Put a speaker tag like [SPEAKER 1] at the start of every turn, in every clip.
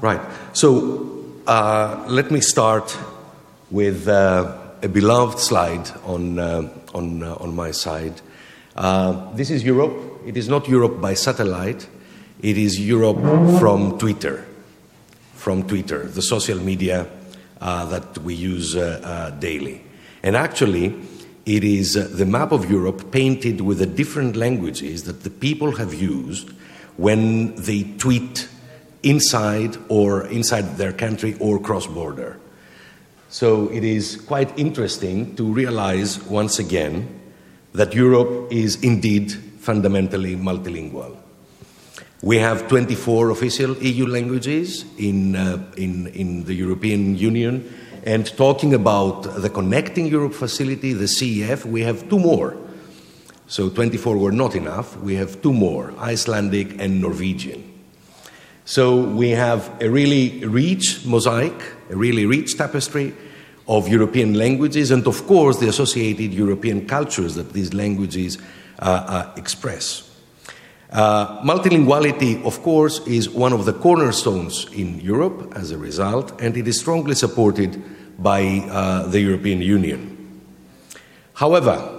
[SPEAKER 1] Right. So let me start with a beloved slide on my side. This is Europe. It is not Europe by satellite. It is Europe from Twitter, the social media that we use daily. And actually, it is the map of Europe painted with the different languages that the people have used when they tweet inside their country or cross-border. So it is quite interesting to realize once again that Europe is indeed fundamentally multilingual. We have 24 official EU languages in the European Union, and talking about the Connecting Europe facility, the CEF, we have two more. So 24 were not enough. We have two more, Icelandic and Norwegian. So we have a really rich mosaic, a really rich tapestry of European languages, and of course the associated European cultures that these languages express. Multilinguality, of course, is one of the cornerstones in Europe as a result, and it is strongly supported by the European Union. However,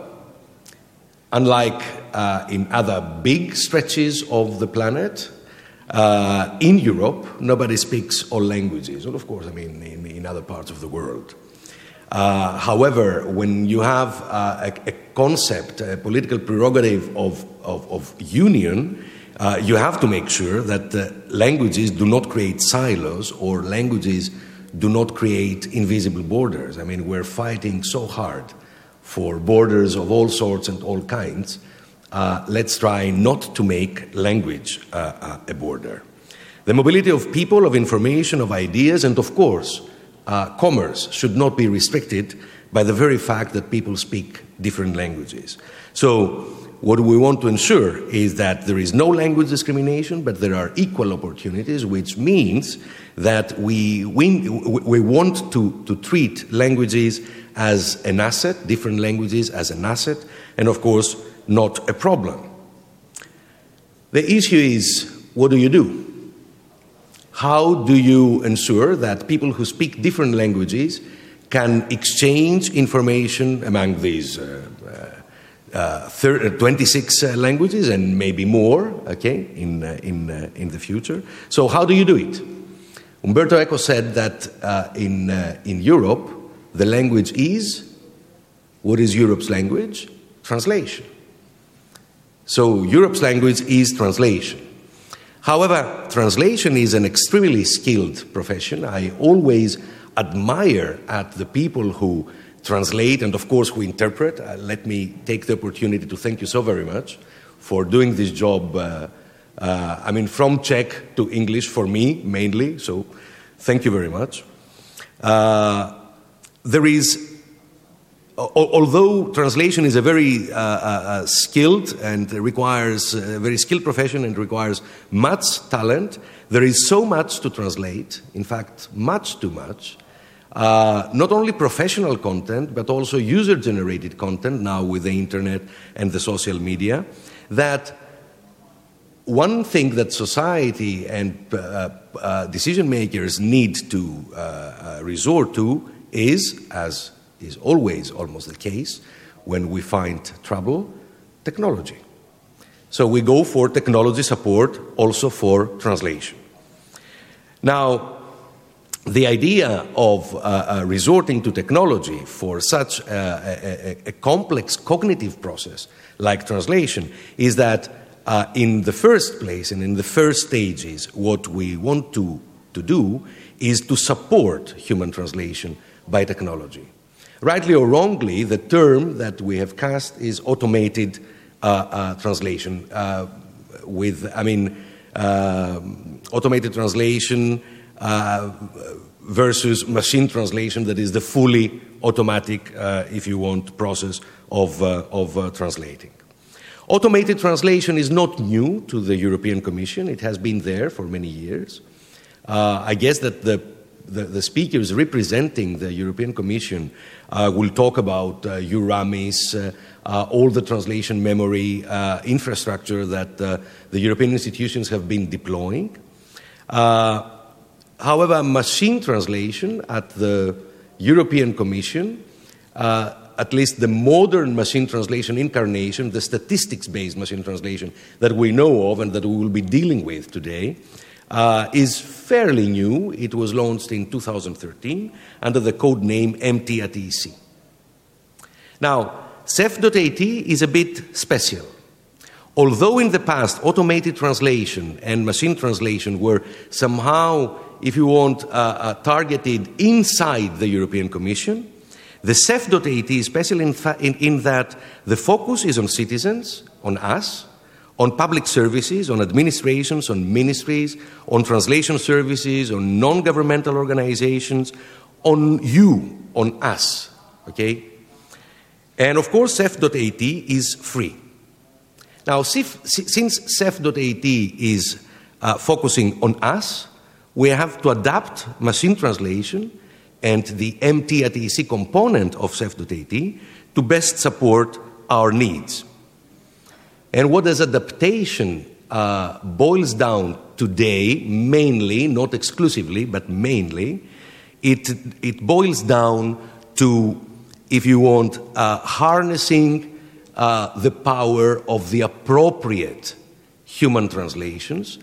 [SPEAKER 1] unlike in other big stretches of the planet, in Europe, nobody speaks all languages, and of course, I mean, in other parts of the world. However, when you have a concept, a political prerogative of union, you have to make sure that languages do not create silos or languages do not create invisible borders. I mean, we're fighting so hard for borders of all sorts and all kinds. Let's try not to make language a border. The mobility of people, of information, of ideas, and of course, commerce should not be restricted by the very fact that people speak different languages. So what we want to ensure is that there is no language discrimination, but there are equal opportunities, which means that we want to treat languages as an asset, different languages as an asset, and of course, not a problem. The issue is, what do you do? How do you ensure that people who speak different languages can exchange information among these 26 languages and maybe more, okay, in the future? So how do you do it? Umberto Eco said that in Europe, the language is, what is Europe's language? Translation. So Europe's language is translation. However, translation is an extremely skilled profession. I always admire at the people who translate and, of course, who interpret. Let me take the opportunity to thank you so very much for doing this job, from Czech to English for me, mainly, so thank you very much. Although translation is a very skilled and requires a very skilled profession and requires much talent, there is so much to translate, in fact, much too much, not only professional content, but also user-generated content now with the internet and the social media, that one thing that society and decision makers need to resort to is, as is always almost the case when we find trouble, technology. So we go for technology support also for translation. Now, the idea of resorting to technology for such a complex cognitive process like translation is that in the first place and in the first stages, what we want to do is to support human translation by technology. Rightly or wrongly, the term that we have cast is automated translation. Automated translation versus machine translation, that is the fully automatic, if you want, process of translating. Automated translation is not new to the European Commission. It has been there for many years. I guess that the speakers representing the European Commission will talk about EURAMIS, all the translation memory infrastructure that the European institutions have been deploying. However, machine translation at the European Commission, at least the modern machine translation incarnation, the statistics-based machine translation that we know of and that we will be dealing with today, is fairly new. It was launched in 2013 under the code name MT@EC. Now, Ceph.at is a bit special. Although in the past automated translation and machine translation were somehow, if you want, targeted inside the European Commission, the Ceph.at is special in that the focus is on citizens, on us, on public services, on administrations, on ministries, on translation services, on non-governmental organizations, on you, on us, okay? And of course, Ceph.at is free. Now, since Ceph.at is focusing on us, we have to adapt machine translation and the MT@EC component of Ceph.at to best support our needs. And what does adaptation boils down today, mainly, not exclusively, but mainly, it boils down to, if you want, harnessing the power of the appropriate human translations,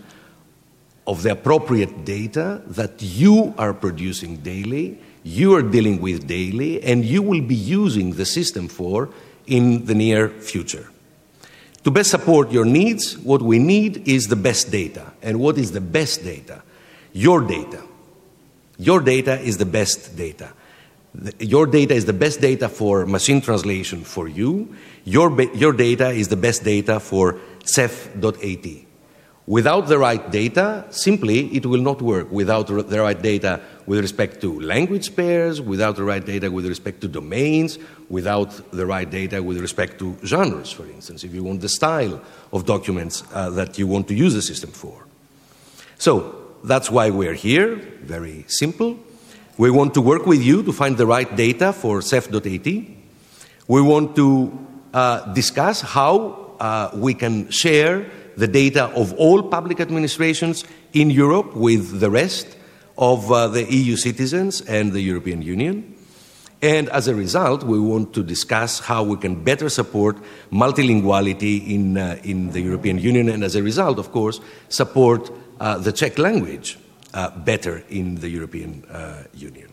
[SPEAKER 1] of the appropriate data that you are producing daily, you are dealing with daily, and you will be using the system for in the near future. To best support your needs, what we need is the best data. And what is the best data? Your data. Your data is the best data. Your data is the best data for machine translation for you. Your data is the best data for Ceph.at. Without the right data, simply, it will not work. Without the right data with respect to language pairs, without the right data with respect to domains, without the right data with respect to genres, for instance, if you want the style of documents that you want to use the system for. So, that's why we're here, very simple. We want to work with you to find the right data for Ceph.at. We want to discuss how we can share the data of all public administrations in Europe with the rest of the EU citizens and the European Union. And as a result, we want to discuss how we can better support multilinguality in the European Union, and as a result, of course, support the Czech language better in the European Union.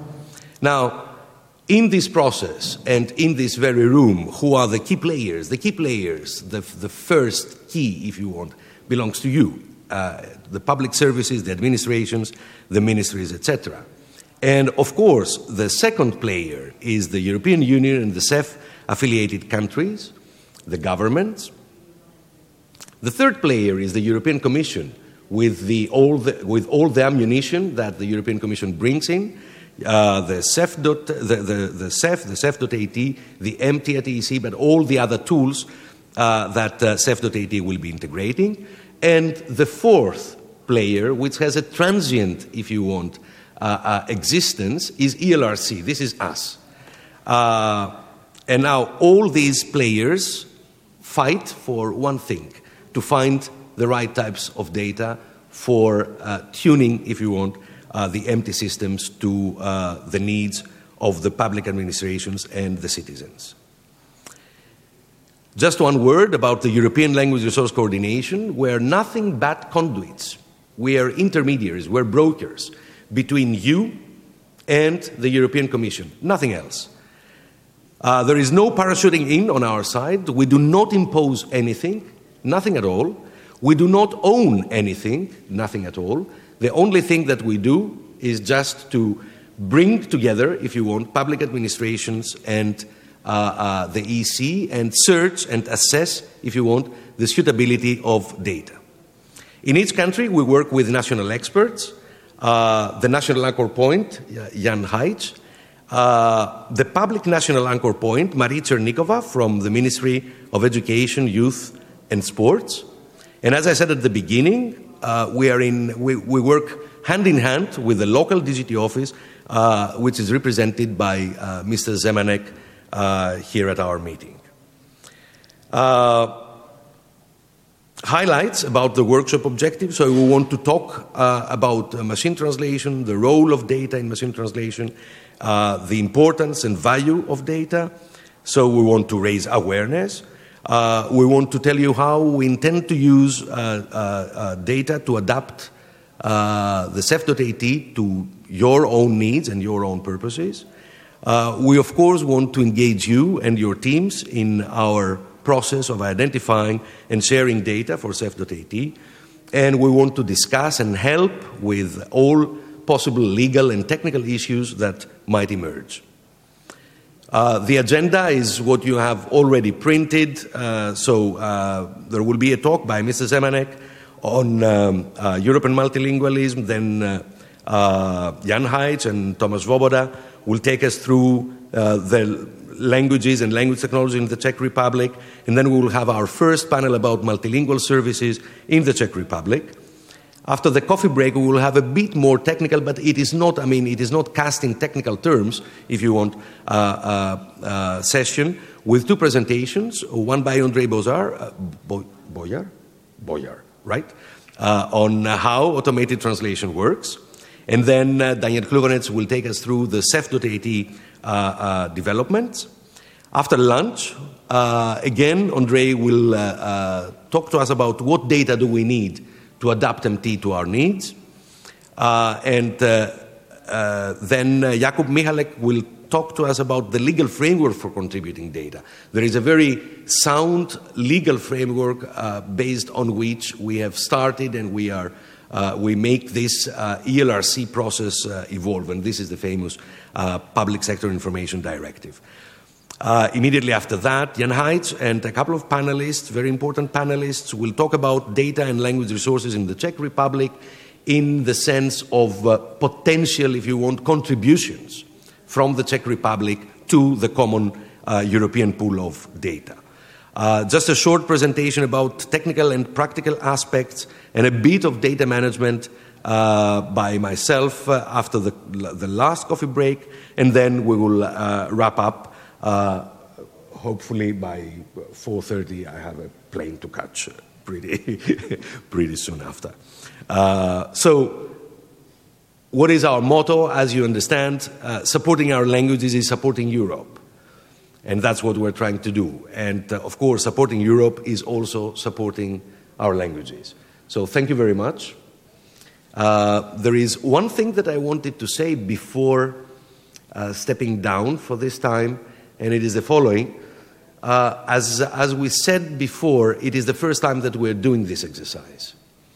[SPEAKER 1] Now, in this process and in this very room, who are the key players? The key players, the first key, if you want, belongs to you. The public services, the administrations, the ministries, etc. And of course, the second player is the European Union and the Ceph-affiliated countries, the governments. The third player is the European Commission with all the ammunition that the European Commission brings in. The Ceph.at, the MT@EC, but all the other tools that Ceph.at will be integrating. And the fourth player, which has a transient, if you want, existence, is ELRC. This is us. And now all these players fight for one thing, to find the right types of data for tuning, if you want, the MT systems to the needs of the public administrations and the citizens. Just one word about the European Language Resource Coordination. We're nothing but conduits. We are intermediaries, we're brokers between you and the European Commission, nothing else. There is no parachuting in on our side. We do not impose anything, nothing at all. We do not own anything, nothing at all. The only thing that we do is just to bring together, if you want, public administrations and the EC and search and assess, if you want, the suitability of data. In each country, we work with national experts, the national anchor point, Jan Heitsch, the public national anchor point, Marie Chernikova from the Ministry of Education, Youth and Sports. And as I said at the beginning, we work hand in hand with the local DGT office, which is represented by Mr. Zemanek here at our meeting. highlights about the workshop objectives. So we want to talk about machine translation, the role of data in machine translation, the importance and value of data. So we want to raise awareness. We want to tell you how we intend to use data to adapt the CEF.at to your own needs and your own purposes. We, of course, want to engage you and your teams in our process of identifying and sharing data for CEF.at. And we want to discuss and help with all possible legal and technical issues that might emerge. The agenda is what you have already printed. So there will be a talk by Mr. Zemanek on European multilingualism. Then Jan Heitz and Tomáš Svoboda will take us through the languages and language technology in the Czech Republic. And then we will have our first panel about multilingual services in the Czech Republic. After the coffee break, we will have a bit more technical, but it is not, it is not cast in technical terms, if you want, session with two presentations, one by Andrei Bojar, right, on how automated translation works. And then Daniel Kluvanec will take us through the CEF.at developments. After lunch, again, Andrei will talk to us about what data do we need to adapt MT to our needs. And then Jakub Michalek will talk to us about the legal framework for contributing data. There is a very sound legal framework based on which we have started, and we make this ELRC process evolve, and this is the famous Public Sector Information Directive. Immediately after that, Jan Heitz and a couple of panelists, very important panelists, will talk about data and language resources in the Czech Republic in the sense of potential, if you want, contributions from the Czech Republic to the common European pool of data. Just a short presentation about technical and practical aspects and a bit of data management by myself after the last coffee break, and then we will wrap up. Hopefully by 4:30 I have a plane to catch pretty soon after. So what is our motto? As you understand, supporting our languages is supporting Europe. And that's what we're trying to do. And of course, supporting Europe is also supporting our languages. So thank you very much. There is one thing that I wanted to say before stepping down for this time, and it is the following. As we said before, it is the first time that we're doing this exercise.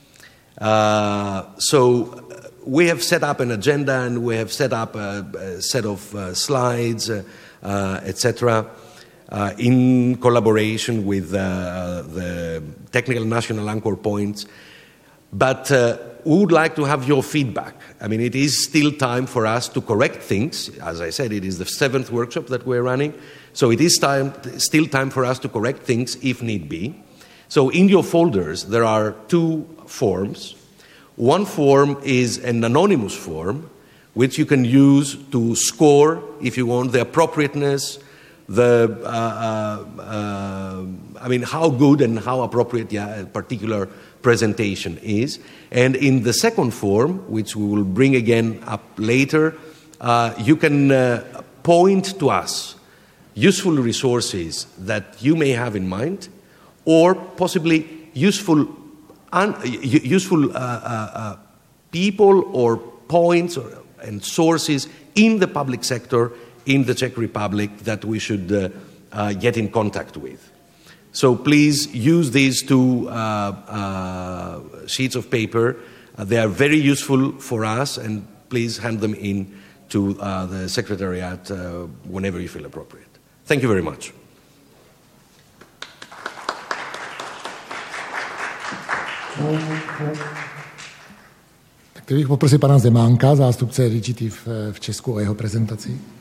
[SPEAKER 1] So we have set up an agenda, and we have set up a set of slides, etc., in collaboration with the technical national anchor points. But we would like to have your feedback. It is still time for us to correct things. As I said, it is the 7th workshop that we're running. So it is still time for us to correct things if need be. So in your folders, there are two forms. One form is an anonymous form, which you can use to score, if you want, the appropriateness, how good and how appropriate a particular presentation is. And in the second form, which we will bring again up later, you can point to us useful resources that you may have in mind, or possibly useful people or points and sources in the public sector in the Czech Republic that we should get in contact with. So please use these two sheets of paper. They are very useful for us, and please hand them in to the Secretariat whenever you feel appropriate. Thank you very much.
[SPEAKER 2] Tak bych poprosil pana Zemánka, zástupce DigiTV v Česku, o jeho prezentaci.